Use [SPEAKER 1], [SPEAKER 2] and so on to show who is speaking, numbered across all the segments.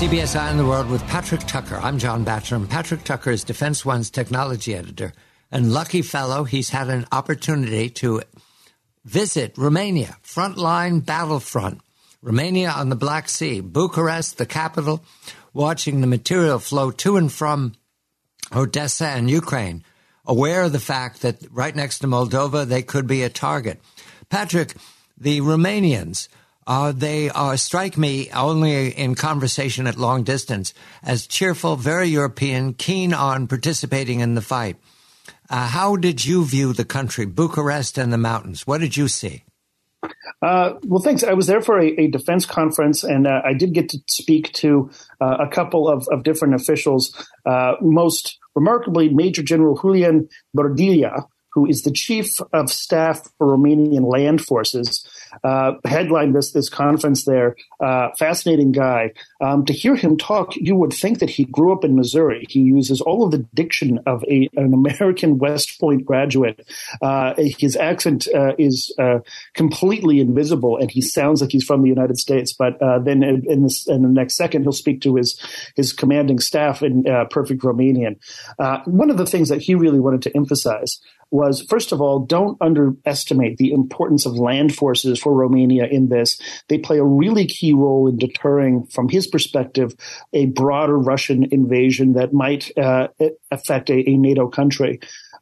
[SPEAKER 1] CBS Eye on the World with Patrick Tucker. I'm John Batchelor, and Patrick Tucker is Defense One's technology editor. And lucky fellow, he's had an opportunity to visit Romania, frontline battlefront. Romania on the Black Sea, Bucharest, the capital, watching the material flow to and from Odessa and Ukraine, aware of the fact that right next to Moldova, they could be a target. Patrick, the Romanians, they strike me only in conversation at long distance as cheerful, very European, keen on participating in the fight. How did you view the country, Bucharest and the mountains? What did you see?
[SPEAKER 2] Well, thanks. I was there for a defense conference, and I did get to speak to a couple of different officials. Most remarkably, Major General Julian Bordila, who is the chief of staff for Romanian land forces, headlined this conference there. Fascinating guy. To hear him talk, you would think that he grew up in Missouri. He uses all of the diction of an American West Point graduate. His accent is completely invisible, and he sounds like he's from the United States. But then in the next second, he'll speak to his commanding staff in perfect Romanian. One of the things that he really wanted to emphasize was, first of all, don't underestimate the importance of land forces for Romania in this. They play a really key role in deterring, from his perspective, a broader Russian invasion that might affect a NATO country.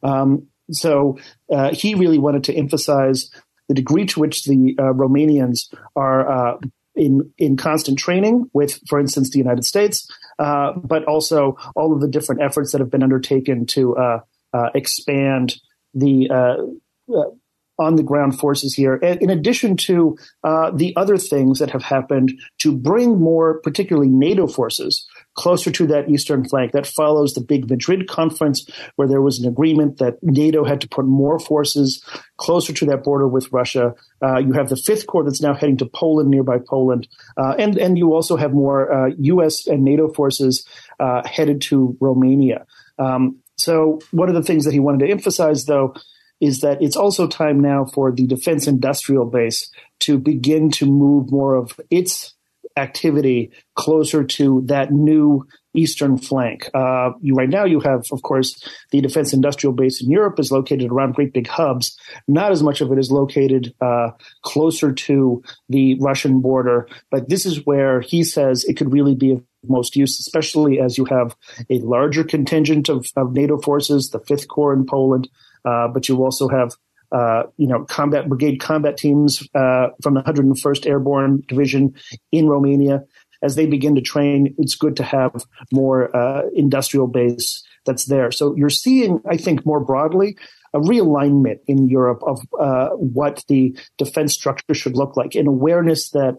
[SPEAKER 2] So he really wanted to emphasize the degree to which the Romanians are in constant training with, for instance, the United States, but also all of the different efforts that have been undertaken to expand the on-the-ground forces here, in addition to the other things that have happened to bring more, particularly NATO forces, closer to that eastern flank. That follows the big Madrid conference, where there was an agreement that NATO had to put more forces closer to that border with Russia. You have the Fifth Corps that's now heading to Poland, nearby Poland, and you also have more U.S. and NATO forces headed to Romania. So one of the things that he wanted to emphasize, though, is that it's also time now for the defense industrial base to begin to move more of its activity closer to that new eastern flank. Right now you have, of course, the defense industrial base in Europe is located around great big hubs. Not as much of it is located closer to the Russian border, but this is where he says it could really be of most use, especially as you have a larger contingent of NATO forces, the Fifth Corps in Poland, but you also have brigade combat teams from the 101st Airborne Division in Romania. As they begin to train, it's good to have more industrial base that's there. So you're seeing, I think, more broadly, a realignment in Europe of what the defense structure should look like, an awareness that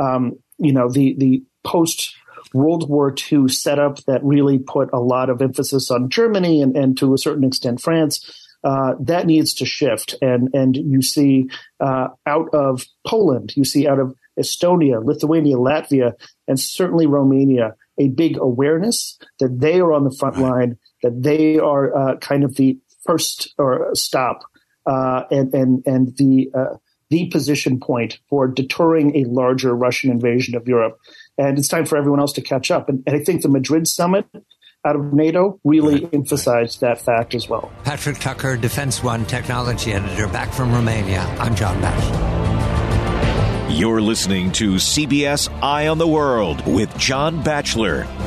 [SPEAKER 2] the post-World War II setup that really put a lot of emphasis on Germany and to a certain extent France. That needs to shift. And you see out of Poland, you see out of Estonia, Lithuania, Latvia, and certainly Romania, a big awareness that they are on the front line, that they are kind of the first or stop and the position point for deterring a larger Russian invasion of Europe. And it's time for everyone else to catch up. And I think the Madrid summit out of NATO really emphasized that fact as well.
[SPEAKER 1] Patrick Tucker, Defense One technology editor, back from Romania. I'm John Batchelor.
[SPEAKER 3] You're listening to CBS Eye on the World with John Batchelor.